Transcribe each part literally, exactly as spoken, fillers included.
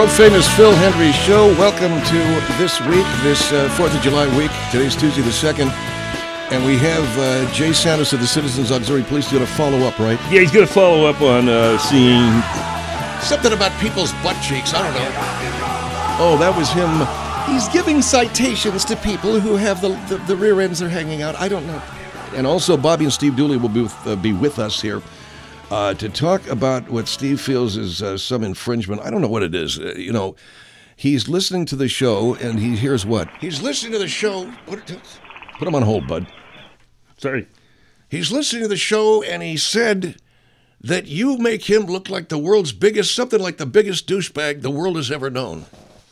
world-famous Phil Hendrie Show. Welcome to this week, this uh, fourth of July week. Today's Tuesday the second. And we have uh, Jay Santos of the Citizens Auxiliary Police doing a follow-up, right? Yeah, he's going to follow up on uh, seeing... Something about people's butt cheeks. I don't know. Oh, that was him. He's giving citations to people who have the, the, the rear ends are hanging out. I don't know. And also, Bobby and Steve Dooley will be with, uh, be with us here uh, to talk about what Steve feels is uh, some infringement. I don't know what it is. Uh, you know, he's listening to the show, and he hears what? He's listening to the show. Put, it, put him on hold, bud. Sorry. He's listening to the show, and he said that you make him look like the world's biggest, something like the biggest douchebag the world has ever known.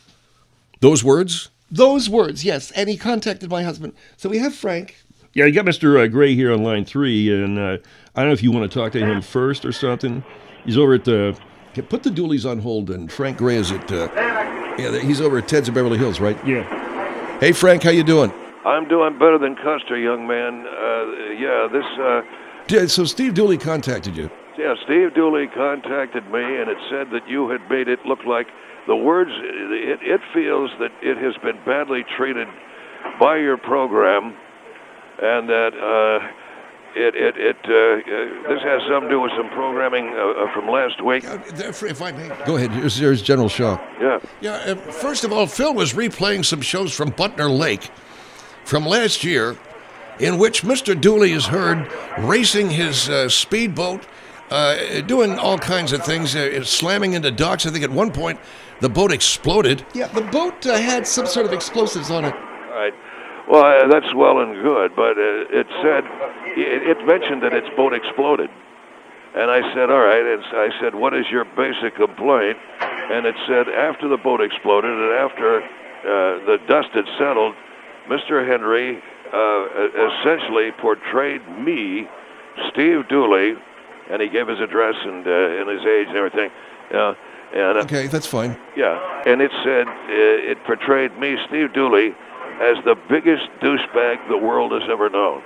Those words? Those words, yes. And he contacted my husband. So we have Frank. Yeah, you got Mister Uh, Gray here on line three, and uh, I don't know if you want to talk to him first or something. He's over at the... Okay, put the Dooleys on hold, and Frank Gray is at... Uh, yeah, he's over at Ted's in Beverly Hills, right? Yeah. Hey, Frank, how you doing? I'm doing better than Custer, young man. Uh, yeah, this... Uh, yeah, so Steve Dooley contacted you. Yeah, Steve Dooley contacted me, and it said that you had made it look like the words... It, it feels that it has been badly treated by your program, and that uh, it it it uh, uh, this has something to do with some programming uh, from last week. Uh, if I may, go ahead. Here's, here's General Shaw. Yeah. Yeah. Uh, first of all, Phil was replaying some shows from Butner Lake from last year, in which Mister Dooley is heard racing his uh, speedboat, uh, doing all kinds of things, uh, slamming into docks. I think at one point the boat exploded. Yeah, the boat uh, had some sort of explosives on it. Right. Well, uh, that's well and good, but uh, it said, it, it mentioned that its boat exploded. And I said, all right, and I said, what is your basic complaint? And it said, after the boat exploded and after uh, the dust had settled, Mister Hendrie uh, essentially portrayed me, Steve Dooley, and he gave his address and, uh, and his age and everything. Uh, and, uh, okay, that's fine. Yeah, and it said, uh, it portrayed me, Steve Dooley, as the biggest douchebag the world has ever known.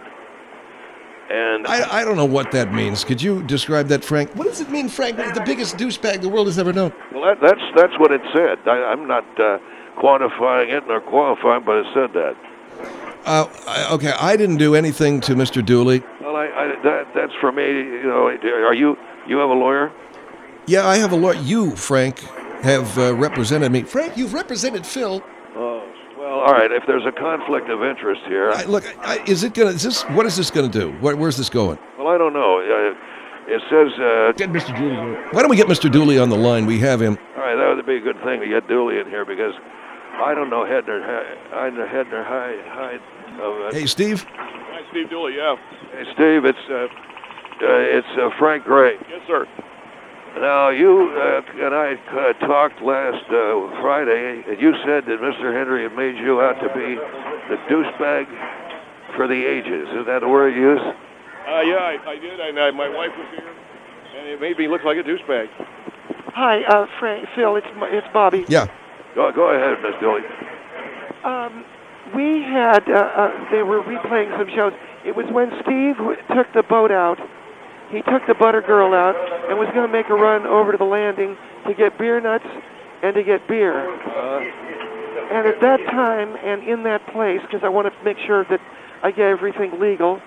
And I, I don't know what that means. Could you describe that, Frank? What does it mean, Frank, the biggest douchebag the world has ever known? Well, that, that's that's what it said. I, I'm not uh, quantifying it nor qualifying, but it said that. Uh, I, okay, I didn't do anything to Mister Dooley. Well, I, I, that, that's for me. You know, are you you have a lawyer? Yeah, I have a lawyer. You, Frank, have uh, represented me. Frank, you've represented Phil. Oh. Well, all right. If there's a conflict of interest here, I, look, I, is it gonna? Is this? What is this gonna do? Where, where's this going? Well, I don't know. Uh, it says. Uh, Get Mister Dooley. Why don't we get Mister Dooley on the line? We have him. All right, that would be a good thing to get Dooley in here because I don't know head nor I know head nor hide. hide of, uh, hey, Steve. Hi, Steve Dooley. Yeah. Hey, Steve. It's uh, uh, it's uh, Frank Gray. Yes, sir. Now, you uh, and I uh, talked last uh, Friday, and you said that Mister Hendrie had made you out to be the douchebag for the ages. Is that the word you used? Uh, yeah, I, I did. And I, my wife was here, and it made me look like a douchebag. Hi, uh, Frank, Phil, it's it's Bobby. Yeah. Go, go ahead, Miss Dooley. Um, we had, uh, uh, they were replaying some shows. It was when Steve w- took the boat out. He took the butter girl out and was going to make a run over to the landing to get beer nuts and to get beer. Uh, and at that time and in that place, because I wanted to make sure that I get everything legal,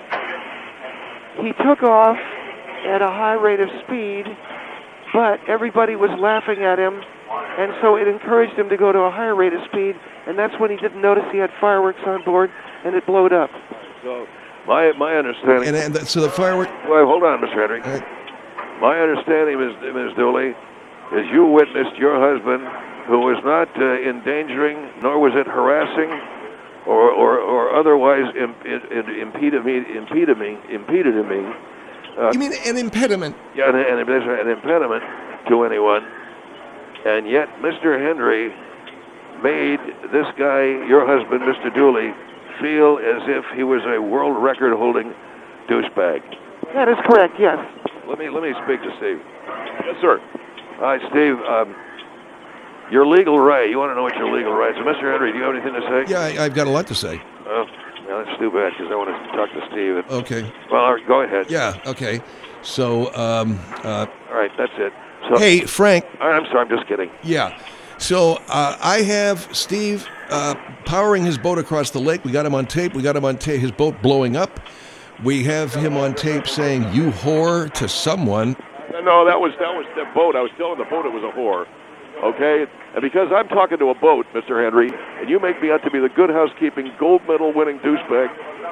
he took off at a high rate of speed, but everybody was laughing at him, and so it encouraged him to go to a higher rate of speed, and that's when he didn't notice he had fireworks on board, and it blowed up. so, my my understanding. And, and so the firework. Well, hold on, Mister Hendrie. Right. My understanding, Miz Miz Dooley, is you witnessed your husband, who was not uh, endangering, nor was it harassing, or or, or otherwise imp- impeded me, impeded me, impeded me. Uh, You mean an impediment? Yeah, an, an, an impediment to anyone, and yet Mister Hendrie made this guy, your husband, Mister Dooley, feel as if he was a world record-holding douchebag. That is correct, yes. Let me let me speak to Steve. Yes, sir. All right, Steve. Um, your legal right. You want to know what your legal rights are, Mister Hendrie? Do you have anything to say? Yeah, I, I've got a lot to say. Oh, well, that's too bad because I want to talk to Steve. Okay. Well, all right, go ahead. Yeah. Okay. So, um, uh, All right, that's it. So, Hey, Frank. all right, I'm sorry, I'm just kidding. Yeah. So uh, I have Steve uh, powering his boat across the lake. We got him on tape. We got him on tape. His boat blowing up. We have him on tape saying "you whore" to someone. No, that was that was the boat. I was telling the boat it was a whore. Okay, and because I'm talking to a boat, Mister Henry, and you make me out to be the good housekeeping gold medal winning douchebag.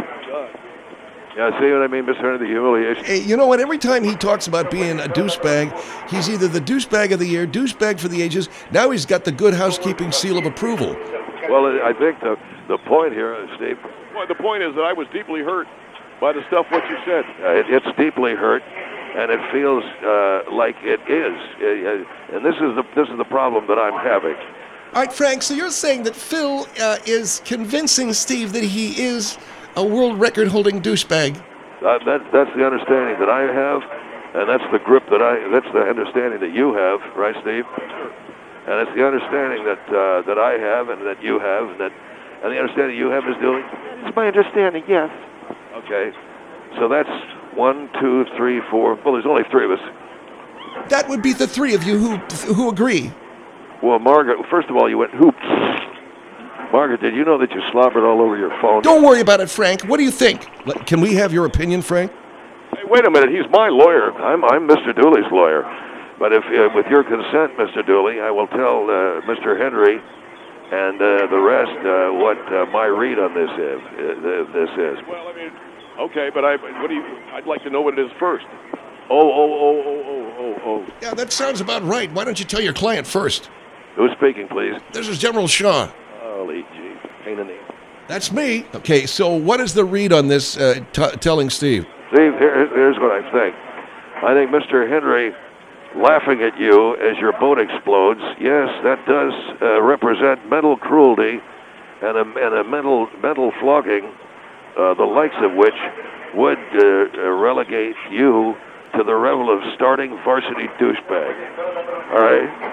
Yeah, see what I mean, Mister Henry, the humiliation. Hey, you know what? Every time he talks about being a douchebag, he's either the douchebag of the year, douchebag for the ages. Now he's got the good housekeeping seal of approval. Well, I think the the point here, uh, Steve, Well, the point is that I was deeply hurt by the stuff what you said. uh, it, it's deeply hurt, and it feels uh, like it is. Uh, uh, and this is the this is the problem that I'm having. All right, Frank, so you're saying that Phil uh, is convincing Steve that he is a world record-holding douchebag. Uh, that that's the understanding that I have, and that's the grip that I. That's the understanding that you have, right, Steve? And it's the understanding that uh, that I have, and that you have, and that and the understanding you have, Miz Dooley. It's my understanding, yes. Okay, so that's one, two, three, four. Well, there's only three of us. That would be the three of you who who agree. Well, Margaret, first of all, you went hoops. Margaret, did you know that you slobbered all over your phone? Don't worry about it, Frank. What do you think? Let- Can we have your opinion, Frank? Hey, wait a minute. He's my lawyer. I'm I'm Mister Dooley's lawyer. But if, uh, with your consent, Mister Dooley, I will tell uh, Mister Henry and uh, the rest uh, what uh, my read on this is. Uh, this is. Well, I mean, okay, but I what do you? I'd like to know what it is first. Oh, oh, oh, oh, oh, oh, oh. Yeah, that sounds about right. Why don't you tell your client first? Who's speaking, please? This is General Shaw. Holy gee, pain in the. That's me. Okay, so what is the read on this uh, t- telling Steve? Steve, here, here's what I think. I think Mister Henry laughing at you as your boat explodes, yes, that does uh, represent mental cruelty and a, and a mental mental flogging, uh, the likes of which would uh, relegate you to the level of starting varsity douchebag. All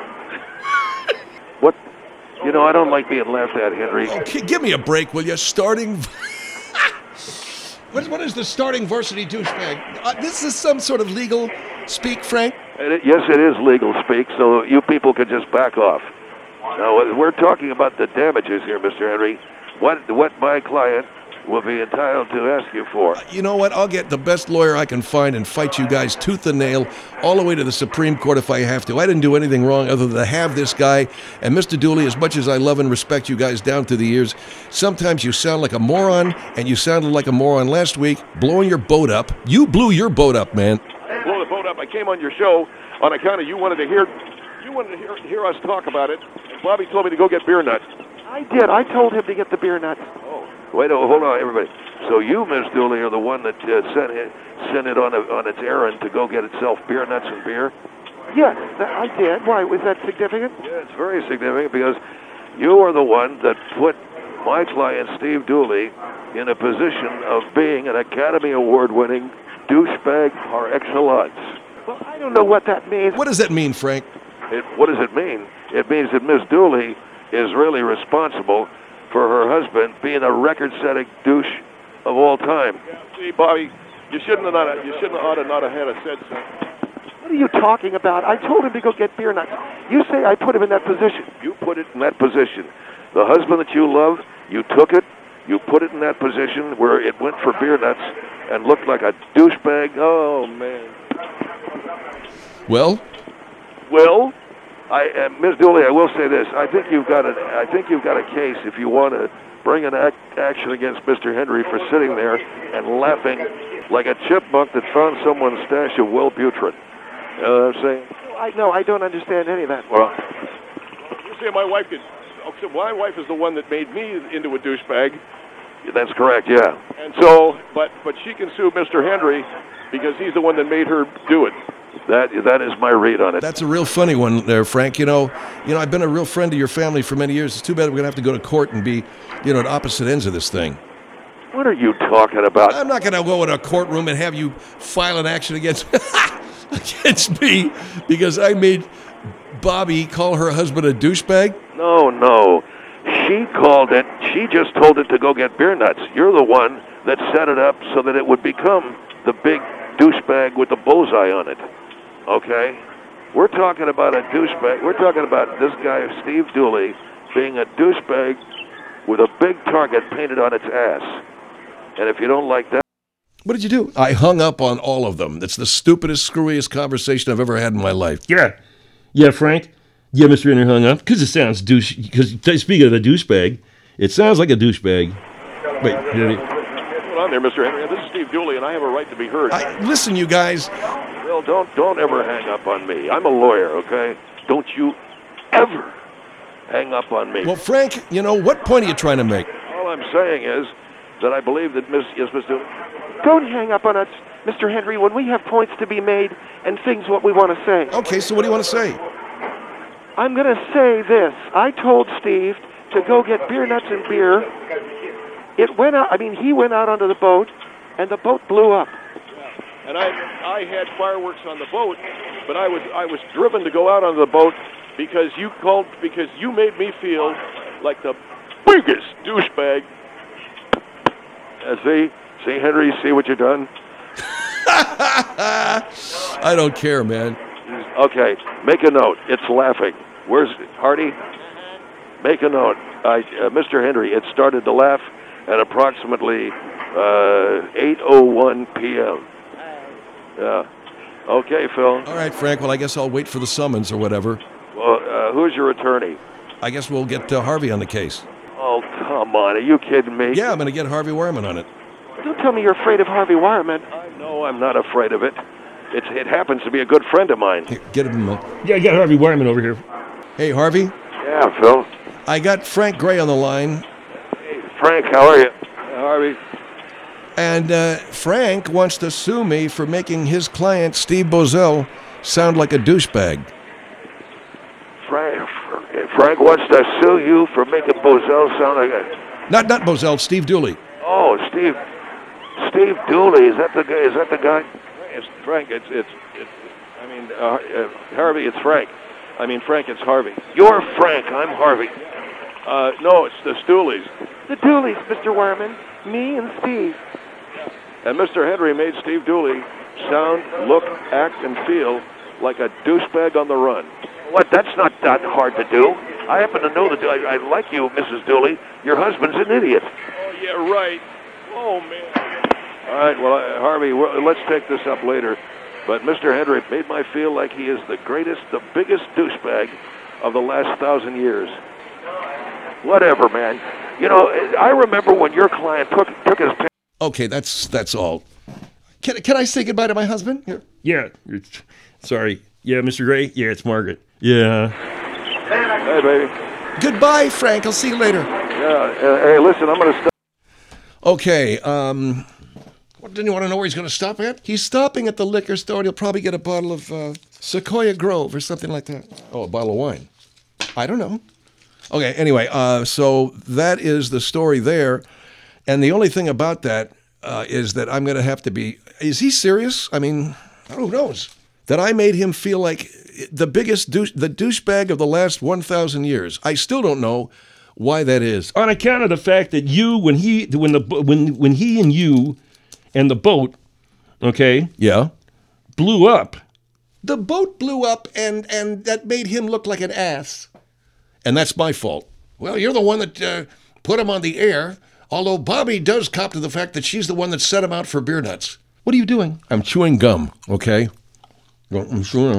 right? What? You know, I don't like being laughed at, Henry. Okay, give me a break, will you? Starting. what, what is the starting varsity douchebag? Uh, this is some sort of legal speak, Frank? And it, yes, it is legal speak, so you people can just back off. Now, we're talking about the damages here, Mister Henry. What what my client will be entitled to ask you for. You know what? I'll get the best lawyer I can find and fight you guys tooth and nail all the way to the Supreme Court if I have to. I didn't do anything wrong other than to have this guy. And Mister Dooley, as much as I love and respect you guys down through the years, sometimes you sound like a moron, and you sounded like a moron last week, blowing your boat up. You blew your boat up, man. Blow the boat up. I came on your show on account of you wanted to hear, you wanted to hear, hear us talk about it. And Bobby told me to go get beer nuts. I did. I told him to get the beer nuts. Wait, oh, hold on, everybody. So you, Miss Dooley, are the one that uh, sent it, sent it on a, on its errand to go get itself beer nuts and beer? Yes, that, I did. Why, was that significant? Yeah, it's very significant because you are the one that put my client, Steve Dooley, in a position of being an Academy Award-winning douchebag par excellence. Well, I don't know what that means. What does that mean, Frank? It, what does it mean? It means that Miss Dooley is really responsible for her husband being a record-setting douche of all time. Yeah, see, Bobby, you shouldn't have not. You shouldn't have ought to not have had a said so. What are you talking about? I told him to go get beer nuts. You say I put him in that position. You put it in that position. The husband that you love, you took it, you put it in that position where it went for beer nuts and looked like a douchebag. Oh, man. Well, Well, I, uh, Miz Dooley, I will say this. I think you've got a, I think you've got a case if you want to bring an act, action against Mister Henry for sitting there and laughing like a chipmunk that found someone's stash of Wellbutrin. You know what I'm saying? I no, I don't understand any of that. Well, You say my wife could. Okay, my wife is the one that made me into a douchebag, that's correct, yeah. and so, but but she can sue Mister Henry because he's the one that made her do it. That that is my read on it. that's a real funny one there, Frank. You know, you know, I've been a real friend of your family for many years. It's too bad we're gonna have to go to court and be, you know, at opposite ends of this thing. What are you talking about? I'm not gonna go in a courtroom and have you file an action against against me because I made Bobby call her husband a douchebag. No, no. She called it. She just told it to go get beer nuts. You're the one that set it up so that it would become the big douchebag with the bullseye on it. Okay? We're talking about a douchebag. We're talking about this guy, Steve Dooley, being a douchebag with a big target painted on its ass. And if you don't like that... What did you do? I hung up on all of them. That's the stupidest, screwiest conversation I've ever had in my life. Yeah. Yeah, Frank. Yeah, Mister Henry hung up because it sounds douche. Because speaking of a douchebag, it sounds like a douchebag. Wait, did he? Hold on there, Mister Henry. This is Steve Dooley, and I have a right to be heard. I, listen, you guys. Well, don't don't ever hang up on me. I'm a lawyer, okay? Don't you ever hang up on me. Well, Frank, you know, what point are you trying to make? All I'm saying is that I believe that Miss yes, Miss Dooley. Don't hang up on us, Mister Henry, when we have points to be made and things what we want to say. Okay, so what do you want to say? I'm going to say this. I told Steve to go get beer nuts and beer. It went out, I mean, he went out onto the boat, and the boat blew up. And I I had fireworks on the boat, but I was I was driven to go out on the boat because you called because you made me feel like the biggest douchebag. Uh, see, see, Henry, see what you've done. I don't care, man. Okay, make a note. It's laughing. Where's Hardy? Make a note. I, uh, Mister Henry, it started to laugh at approximately uh, eight oh one p.m. Yeah. Okay, Phil. All right, Frank. Well, I guess I'll wait for the summons or whatever. Well, uh, who's your attorney? I guess we'll get uh, Harvey on the case. Oh, come on. Are you kidding me? Yeah, I'm going to get Harvey Wireman on it. Don't tell me you're afraid of Harvey Wireman. No, I'm not afraid of it. It's, it happens to be a good friend of mine. Here, get him. Uh, Yeah, I got Harvey Wireman over here. hey, Harvey. Yeah, Phil. I got Frank Gray on the line, Hey, Frank, how are you? Harvey. and uh, Frank wants to sue me for making his client, Steve Bozell, sound like a douchebag. Frank, Frank wants to sue you for making Bozell sound like a... Not not Bozell, Steve Dooley. Oh, Steve. Steve Dooley, is that the guy? Is that the guy? It's Frank. It's it's. it's I mean, uh, uh, Harvey. It's Frank. I mean, Frank. It's Harvey. You're Frank. I'm Harvey. Uh, no, it's the Stooleys. The Dooleys, Mister Wireman. Me and Steve. And Mister Henry made Steve Dooley sound, look, act, and feel like a douchebag on the run. What? That's not that hard to do. I happen to know that I, I like you, Missus Dooley. Your husband's an idiot. Oh yeah, right. Oh man. All right, well, uh, Harvey, well, let's take this up later. But Mister Henry made my feel like he is the greatest, the biggest douchebag of the last thousand years. Whatever, man. You know, I remember when your client took took his... Okay, that's that's all. Can can I say goodbye to my husband? Here. Yeah. it's- Sorry. Yeah, Mister Gray. Yeah, it's Margaret. Yeah. Hey, baby. Goodbye, Frank. I'll see you later. Yeah, uh, hey, listen, I'm going to stop. Okay. Um. What, didn't you want to know where he's going to stop at? He's stopping at the liquor store, and he'll probably get a bottle of uh, Sequoia Grove or something like that. Oh, a bottle of wine. I don't know. Okay. Anyway, uh, so that is the story there, and the only thing about that uh, is that I'm going to have to be. Is he serious? I mean, who knows? That I made him feel like the biggest douche, the douchebag of the last one thousand years. I still don't know why that is. On account of the fact that you, when he, when the, when when he and you, and the boat, okay, Yeah. blew up. The boat blew up, and, and that made him look like an ass. And that's my fault. Well, you're the one that uh, put him on the air, although Bobby does cop to the fact that she's the one that set him out for beer nuts. What are you doing? I'm chewing gum, okay? I'm chewing.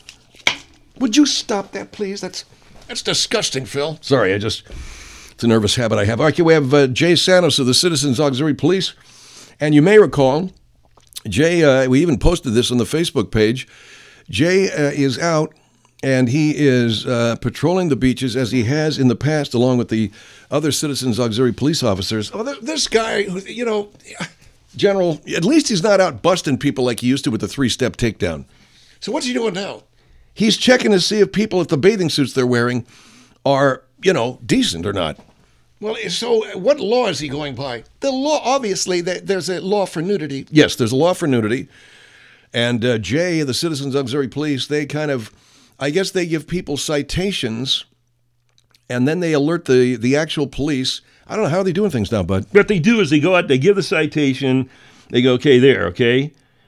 Would you stop that, please? That's that's disgusting, Phil. Sorry, I just, it's a nervous habit I have. Okay, we have uh, Jay Santos of the Citizens Auxiliary Police. And you may recall, Jay, uh, we even posted this on the Facebook page. Jay uh, is out, and he is uh, patrolling the beaches as he has in the past, along with the other Citizens Auxiliary Police officers. Oh, th- this guy, who, you know, General, at least he's not out busting people like he used to with the three-step takedown. So what's he doing now? He's checking to see if people, if the bathing suits they're wearing are, you know, decent or not. Well, so what law is he going by? The law, obviously, there's a law for nudity. Yes, there's a law for nudity. And uh, Jay, the Citizens Auxiliary Police, they kind of, I guess they give people citations, and then they alert the, the actual police. I don't know, how are they doing things now, bud? What they do is they go out, they give the citation, they go, okay, there, okay?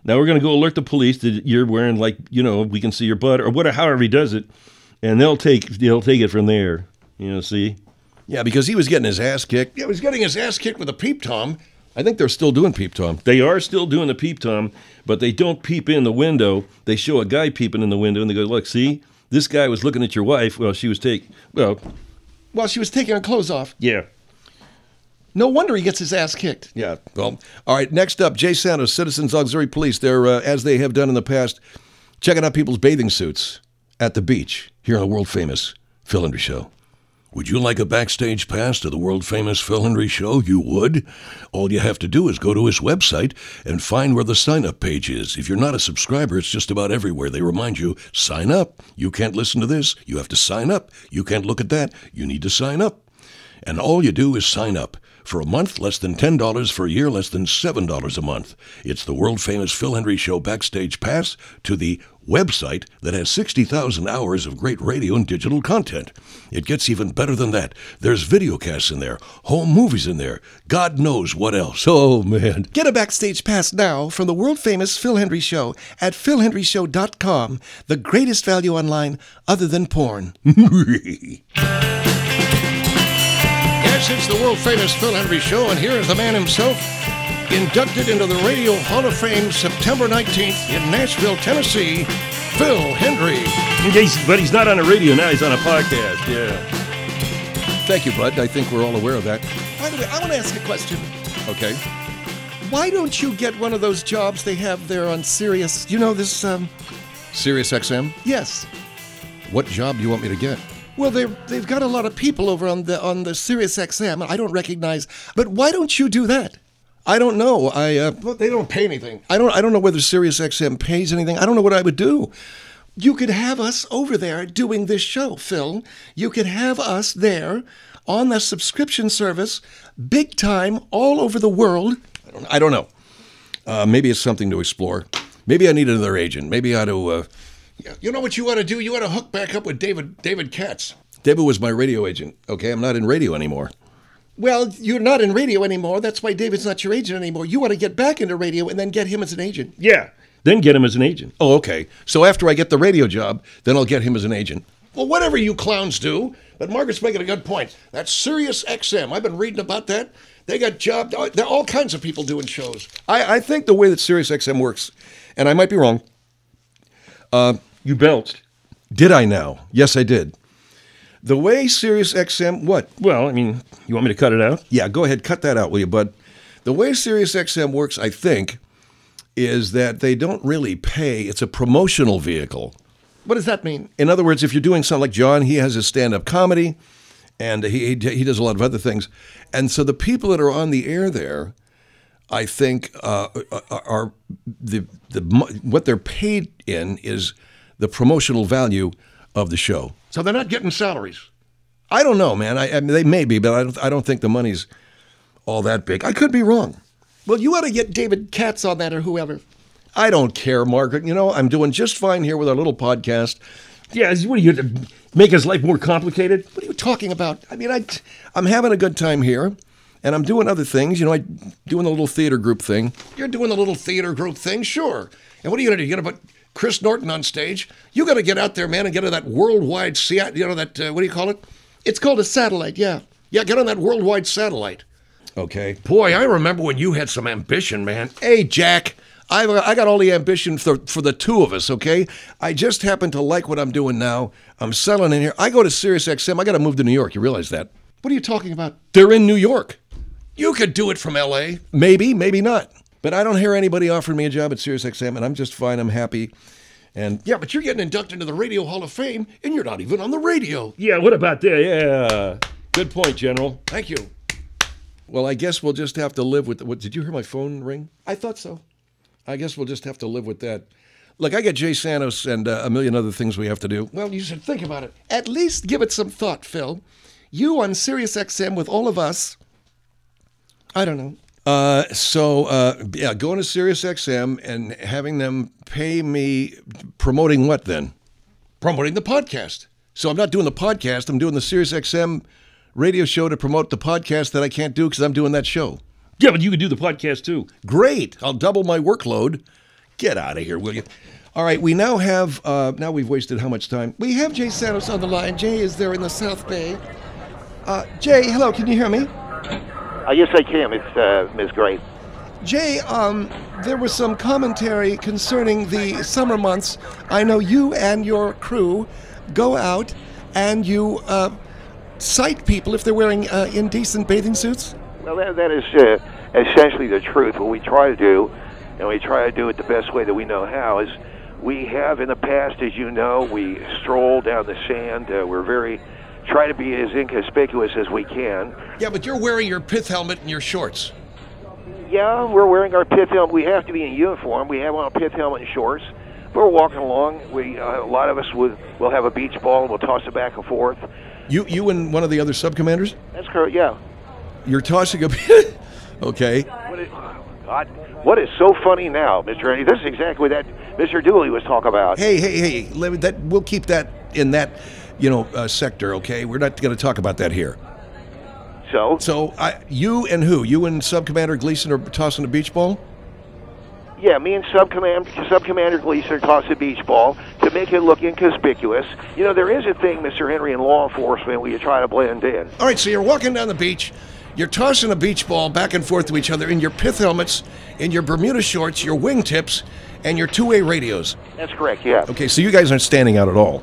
Now we're going to go alert the police that you're wearing, like, you know, we can see your butt or whatever, however he does it. And they'll take they'll take it from there. You know, see? Yeah, because he was getting his ass kicked. Yeah, he was getting his ass kicked with a peep tom. I think they're still doing peep tom. They are still doing the peep tom, but they don't peep in the window. They show a guy peeping in the window, and they go, look, see? This guy was looking at your wife while she was take well, While she was taking her clothes off. yeah. No wonder he gets his ass kicked. Yeah. Well, all right. Next up, Jay Santos, Citizens Auxiliary Police. They're, uh, as they have done in the past, checking out people's bathing suits at the beach here on the world-famous Phil Hendrie Show. Would you like a backstage pass to the world-famous Phil Hendrie Show? You would. All you have to do is go to his website and find where the sign-up page is. If you're not a subscriber, it's just about everywhere. They remind you, sign up. You can't listen to this. You have to sign up. You can't look at that. You need to sign up. And all you do is sign up. For a month, less than ten dollars. For a year, less than seven dollars a month. It's the world-famous Phil Hendrie Show Backstage Pass to the website that has sixty thousand hours of great radio and digital content. It gets even better than that. There's videocasts in there, home movies in there, God knows what else. Oh, man. Get a backstage pass now from the world-famous Phil Hendrie Show at phil hendrie show dot com, the greatest value online other than porn. Yes, it's the world-famous Phil Hendrie Show, and here is the man himself, inducted into the Radio Hall of Fame September nineteenth in Nashville, Tennessee, Phil Hendrie. He's, but he's not on the radio now. He's on a podcast, yeah. Thank you, Bud. I think we're all aware of that. By the way, I want to ask a question. Okay. Why don't you get one of those jobs they have there on Sirius? You know this, um... Sirius X M? Yes. What job do you want me to get? Well, they they've got a lot of people over on the on the Sirius X M I don't recognize. But why don't you do that? I don't know. I uh, well, they don't pay anything. I don't. I don't know whether Sirius X M pays anything. I don't know what I would do. You could have us over there doing this show, Phil. You could have us there on the subscription service, big time, all over the world. I don't. I don't know. Uh, maybe it's something to explore. Maybe I need another agent. Maybe I ought to. Uh, you know what you ought to do? You ought to hook back up with David David Katz. David was my radio agent. Okay, I'm not in radio anymore. Well, you're not in radio anymore. That's why David's not your agent anymore. You want to get back into radio and then get him as an agent. Yeah, then get him as an agent. Oh, okay. So after I get the radio job, then I'll get him as an agent. Well, whatever you clowns do. But Margaret's making a good point. That's Sirius X M. I've been reading about that. They got jobs. There are all kinds of people doing shows. I, I think the way that Sirius X M works, and I might be wrong. Uh, you belched. Did I now? Yes, I did. The way Sirius X M, what? Well, I mean, you want me to cut it out? Yeah, go ahead, cut that out, will you, bud? The way Sirius X M works, I think, is that they don't really pay. It's a promotional vehicle. What does that mean? In other words, if you're doing something like John, he has his stand-up comedy, and he, he he does a lot of other things. And so the people that are on the air there, I think, uh, are the the what they're paid in is the promotional value of the show. So they're not getting salaries. I don't know, man. I, I mean, they may be, but I don't. I don't think the money's all that big. I could be wrong. Well, you ought to get David Katz on that or whoever. I don't care, Margaret. You know, I'm doing just fine here with our little podcast. Yeah, what are you to make his life more complicated? What are you talking about? I mean, I, I'm having a good time here, and I'm doing other things. You know, I'm doing the little theater group thing. You're doing the little theater group thing, sure. And what are you going to do? You're going to put Chris Norton on stage? You got to get out there, man, and get on that worldwide, you know, that, uh, what do you call it? It's called a satellite, yeah. Yeah, get on that worldwide satellite. Okay. Boy, I remember when you had some ambition, man. Hey, Jack. I've, I got all the ambition for, for the two of us, okay? I just happen to like what I'm doing now. I'm settling in here. I go to Sirius X M. I got to move to New York. You realize that? What are you talking about? They're in New York. You could do it from L A. Maybe, maybe not. But I don't hear anybody offering me a job at Sirius X M, and I'm just fine. I'm happy. And yeah, but you're getting inducted into the Radio Hall of Fame, and you're not even on the radio. Yeah, what about that? Yeah. Good point, General. Thank you. Well, I guess we'll just have to live with... What, did you hear my phone ring? I thought so. I guess we'll just have to live with that. Look, I got Jay Santos and uh, a million other things we have to do. Well, you should think about it. At least give it some thought, Phil. You on Sirius X M with all of us. I don't know. Uh, so, uh, yeah, going to Sirius X M and having them pay me promoting what then? Promoting the podcast. So I'm not doing the podcast. I'm doing the Sirius X M radio show to promote the podcast that I can't do because I'm doing that show. Yeah, but you could do the podcast too. Great. I'll double my workload. Get out of here, will you? All right, we now have, uh, now we've wasted how much time? We have Jay Santos on the line. Jay is there in the South Bay. Uh, Jay, hello, can you hear me? Uh, yes, I can. It's uh, Miz Gray. Jay, um, there was some commentary concerning the summer months. I know you and your crew go out and you uh, cite people if they're wearing uh, indecent bathing suits. Well, that, that is uh, essentially the truth. What we try to do, and we try to do it the best way that we know how, is we have in the past, as you know, we stroll down the sand. Uh, we're very, try to be as inconspicuous as we can. Yeah, but you're wearing your pith helmet and your shorts. Yeah, we're wearing our pith helmet. We have to be in uniform. We have on a pith helmet and shorts. We're walking along. We uh, a lot of us would will have a beach ball and we'll toss it back and forth. You you and one of the other sub-commanders? That's correct. Yeah. You're tossing a okay. What is, God, what is so funny now, Mister Andy? This is exactly what that Mister Dooley was talking about. Hey, hey, hey! Let me, that we'll keep that in that, you know, uh, sector. Okay, we're not going to talk about that here. So? So, I, you and who? You and Sub-Commander Gleason are tossing a beach ball? Yeah, me and Sub-Commander, Sub-Commander Gleason are tossing a beach ball to make it look inconspicuous. You know, there is a thing, Mister Henry, in law enforcement where you try to blend in. All right, so you're walking down the beach. You're tossing a beach ball back and forth to each other in your pith helmets, in your Bermuda shorts, your wingtips, and your two-way radios. That's correct, yeah. Okay, so you guys aren't standing out at all.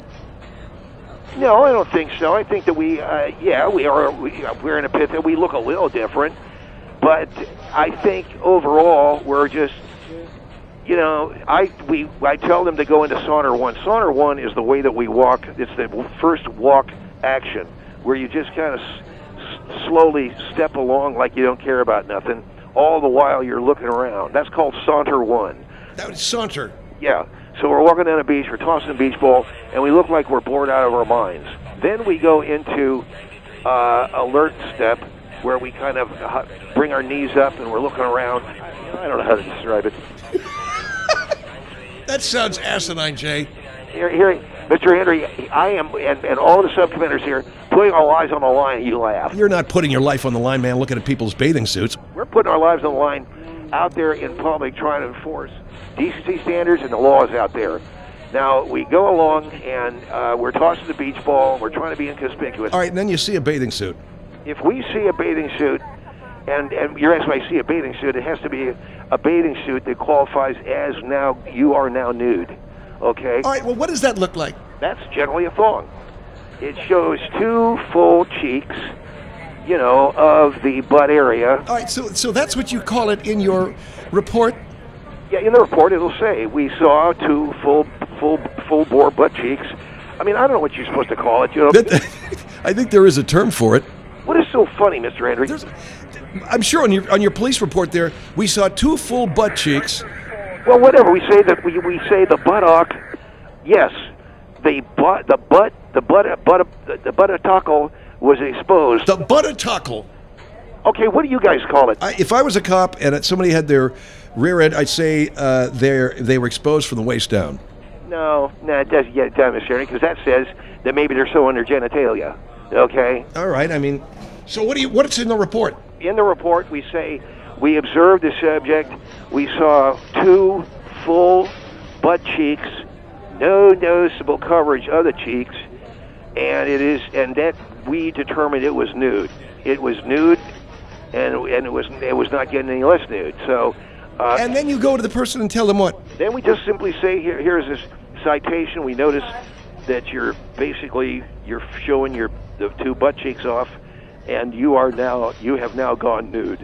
No, I don't think so. I think that we, uh, yeah, we are. We, we're in a pit that we look a little different, but I think overall we're just, you know, I we I tell them to go into saunter one. Saunter one is the way that we walk. It's the first walk action where you just kind of s- slowly step along like you don't care about nothing, all the while you're looking around. That's called saunter one. That was saunter. Yeah. So we're walking down the beach, we're tossing a beach ball, and we look like we're bored out of our minds. Then we go into uh, alert step, where we kind of uh, bring our knees up and we're looking around. I don't know how to describe it. That sounds asinine, Jay. Here, here, Mister Henry, I am, and, and all the sub-commanders here, putting our lives on the line, and you laugh. You're not putting your life on the line, man, looking at people's bathing suits. We're putting our lives on the line out there in public trying to enforce decency standards and the laws out there. Now, we go along and uh, we're tossing the beach ball, we're trying to be inconspicuous. All right, and then you see a bathing suit. If we see a bathing suit, and, and you're asking if I see a bathing suit, it has to be a bathing suit that qualifies as now, you are now nude, okay? All right, well, what does that look like? That's generally a thong. It shows two full cheeks, you know, of the butt area. All right, so so that's what you call it in your report? Yeah, in the report it'll say we saw two full, full, full bore butt cheeks. I mean, I don't know what you're supposed to call it. You know, I think there is a term for it. what is so funny, Mister Henry? There's, I'm sure on your on your police report there, we saw two full butt cheeks. Well, whatever we say that we we say the buttock. Yes, the butt, the butt, the butt, butt, the buttock was exposed. The buttock. Okay, what do you guys call it? I, if I was a cop and somebody had their rear end, I'd say uh, they they were exposed from the waist down. No, no, it doesn't get it done, Mister Henry, because that says that maybe they're so under genitalia. Okay. All right. I mean, so what do you? What's in the report? In the report, we say we observed the subject. We saw two full butt cheeks, no noticeable coverage of the cheeks, and it is, and that we determined it was nude. It was nude, and and it was it was not getting any less nude. So. Uh, And then you go to the person and tell them what? Then we just simply say, here, here's this citation. We notice that you're basically you're showing your the two butt cheeks off, and you are now you have now gone nude.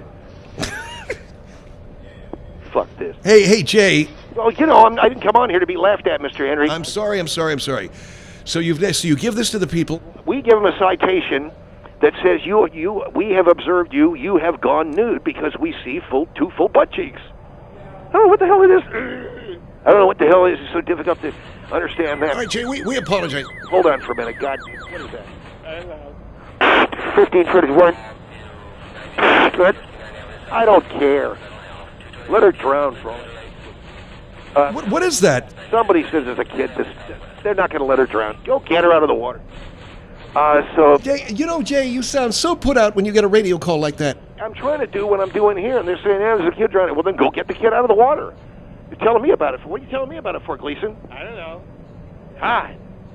Fuck this. Hey, hey, Jay. Well, you know, I'm, I didn't come on here to be laughed at, Mister Henry. I'm sorry. I'm sorry. I'm sorry. So you've so you give this to the people. We give them a citation that says you you we have observed you you have gone nude because we see full two full butt cheeks. Oh, what the hell is this? I don't know what the hell is. It's so difficult to understand that. All right, Jay. We, we apologize. Hold on for a minute. God, what is that? fifteen fifty-one. Good. I don't care. Let her drown for all. Uh, What, what is that? somebody says as a kid, this, they're not going to let her drown. Go get her out of the water. Uh, so Jay, you know, Jay, you sound so put out when you get a radio call like that. I'm trying to do what I'm doing here, and they're saying, yeah, there's a kid drowning. Well, then go get the kid out of the water. You're telling me about it for? What are you telling me about it for, Gleason? I don't know. Hi.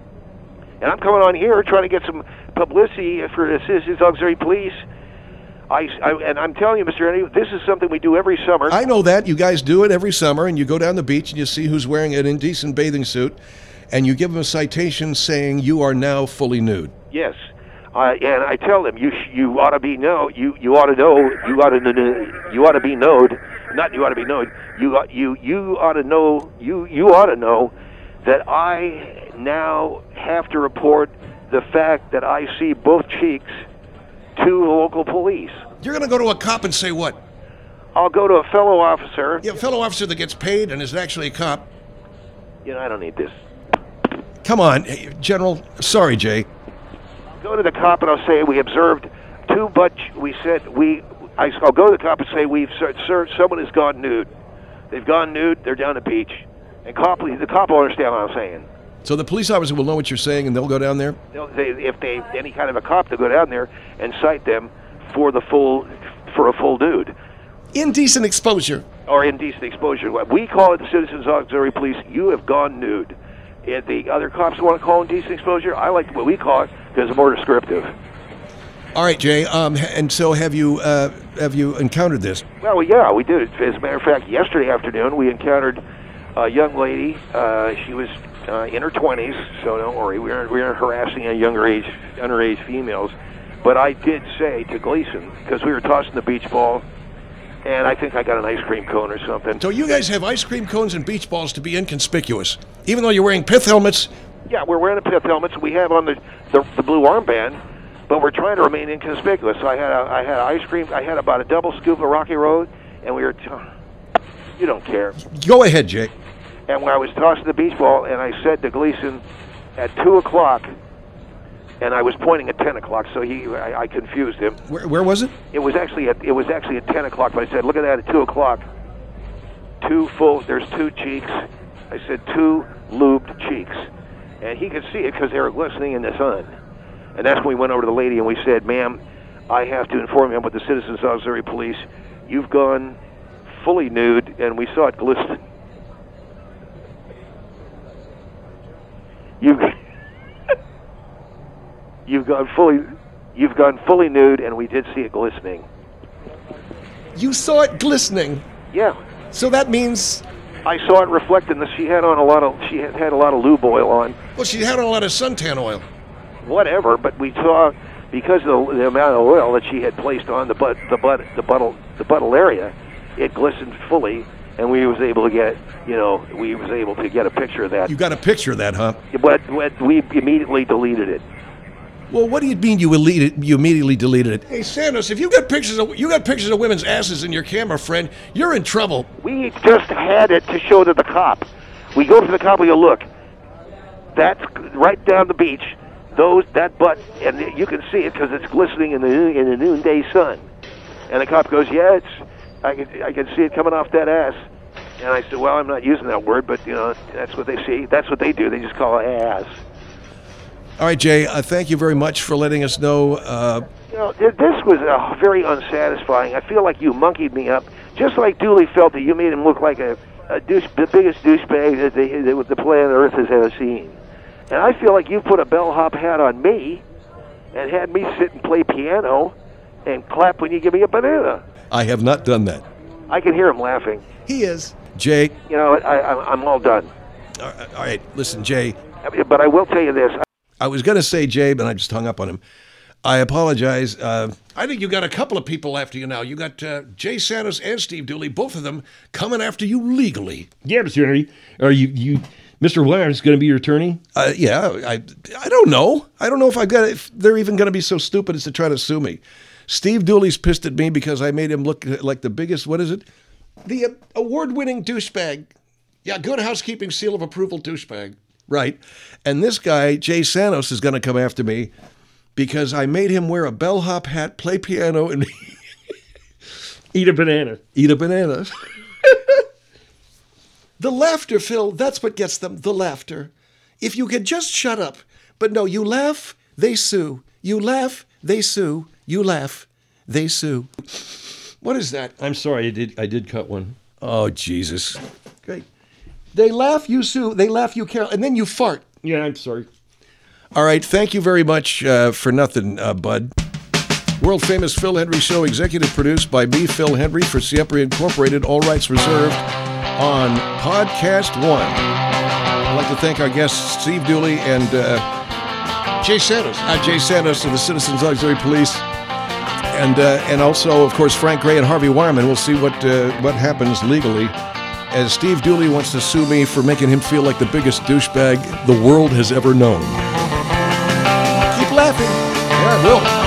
And I'm coming on here trying to get some publicity for the Citizens Auxiliary Police. I, I, and I'm telling you, Mister Eddie, this is something we do every summer. I know that. You guys do it every summer, and you go down the beach and you see who's wearing an indecent bathing suit, and you give them a citation saying you are now fully nude. Yes. Uh, and I tell them, you sh- you ought to be know you you ought to know you ought to kn- you ought to be knowed, not you ought to be known. You ought- you you ought to know you you ought to know that I now have to report the fact that I see both cheeks to the local police. You're going to go to a cop and say what? I'll go to a fellow officer. Yeah, a fellow officer that gets paid and is actually a cop. You know, I don't need this. Come on, hey, General. Sorry, Jay. Go to the cop and I'll say we observed two butt. We said we. I, I'll go to the cop and say we've sir, sir, someone has gone nude. They've gone nude. They're down the beach, and cop. The cop will understand what I'm saying. So the police officer will know what you're saying, and they'll go down there. They'll, they, if they any kind of a cop, they'll go down there and cite them for the full for a full nude Indecent exposure. or indecent exposure. We call it the Citizens Auxiliary Police. You have gone nude. If the other cops want to call it indecent exposure, I like what we call it because it's more descriptive. All right, Jay. Um, and so have you uh, have you encountered this? Well, yeah, we did. As a matter of fact, yesterday afternoon we encountered a young lady. Uh, she was uh, in her twenties, so don't worry. We aren't we aren't harassing any younger age underage females. But I did say to Gleason, because we were tossing the beach ball, and I think I got an ice cream cone or something. So you guys have ice cream cones and beach balls to be inconspicuous, even though you're wearing pith helmets. Yeah, we're wearing the pith helmets. We have on the, the the blue armband, but we're trying to remain inconspicuous. So I had a, I had ice cream. I had about a double scoop of Rocky Road, and we were. T- you don't care. Go ahead, Jay. And when I was tossing the beach ball, and I said to Gleason, at two o'clock, and I was pointing at ten o'clock, so he I, I confused him. Where, where was it? It was actually at it was actually at ten o'clock, but I said, look at that at two o'clock. Two full. There's two cheeks. I said two lubed cheeks, and he could see it because they were glistening in the sun. And that's when we went over to the lady and we said, ma'am, I have to inform you about the Citizens Auxiliary Police. You've gone fully nude, and we saw it glisten. You've you've gone fully you've gone fully nude, and we did see it glistening. You saw it glistening. Yeah, So that means, I saw it reflecting. That she had on a lot of she had had a lot of lube oil on. well, she had on a lot of suntan oil. Whatever, but we saw because of the, the amount of oil that she had placed on the butt the butt the buttle the buttle area, it glistened fully, and we was able to get you know we was able to get a picture of that. You got a picture of that, huh? But, but we immediately deleted it. Well, what do you mean you deleted? You immediately deleted it? Hey, Santos, if you got pictures of you got pictures of women's asses in your camera, friend, you're in trouble. We just had it to show to the cop. We go to the cop. We go, look, that's right down the beach. Those that butt, and you can see it because it's glistening in the in the noonday sun. And the cop goes, yeah, it's I can I can see it coming off that ass. And I said, well, I'm not using that word, but you know that's what they see. That's what they do. They just call it ass. All right, Jay. Uh, thank you very much for letting us know. Uh, You know, th- this was uh, very unsatisfying. I feel like you monkeyed me up, just like Dooley felt that you made him look like a, a douche, the biggest douchebag that, they, that the planet Earth has ever seen. And I feel like you put a bellhop hat on me and had me sit and play piano and clap when you give me a banana. I have not done that. I can hear him laughing. He is. Jay. You know, I, I, I'm all done. All right, all right, listen, Jay. I mean, but I will tell you this. I was going to say Jay, but I just hung up on him. I apologize. Uh, I think you got a couple of people after you now. You got uh, Jay Santos and Steve Dooley, both of them coming after you legally. Yeah, Mister Henry. Are you, you Mister Wire is going to be your attorney? Uh, yeah, I I don't know. I don't know if I've got if they're even going to be so stupid as to try to sue me. Steve Dooley's pissed at me because I made him look like the biggest, what is it? The uh, award-winning douchebag. Yeah, good housekeeping seal of approval douchebag. Right. And this guy, Jay Santos, is going to come after me because I made him wear a bellhop hat, play piano, and Eat a banana. eat a banana. The laughter, Phil, that's what gets them, the laughter. If you could just shut up. But no, you laugh, they sue. You laugh, they sue. You laugh, they sue. What is that? I'm sorry, I did I did cut one. Oh, Jesus. Great. They laugh, you sue. They laugh, you carol, and then you fart. Yeah, I'm sorry. All right. Thank you very much uh, for nothing, uh, bud. World famous Phil Hendry Show, executive produced by me, Phil Hendry, for Siempre Incorporated. All rights reserved on Podcast One. I'd like to thank our guests, Steve Dooley and uh, Jay Santos. uh, Jay Santos of the Citizens Auxiliary Police. And uh, and also, of course, Frank Gray and Harvey Wireman. We'll see what uh, what happens legally. As Steve Dooley wants to sue me for making him feel like the biggest douchebag the world has ever known. Keep laughing. Yeah, I will.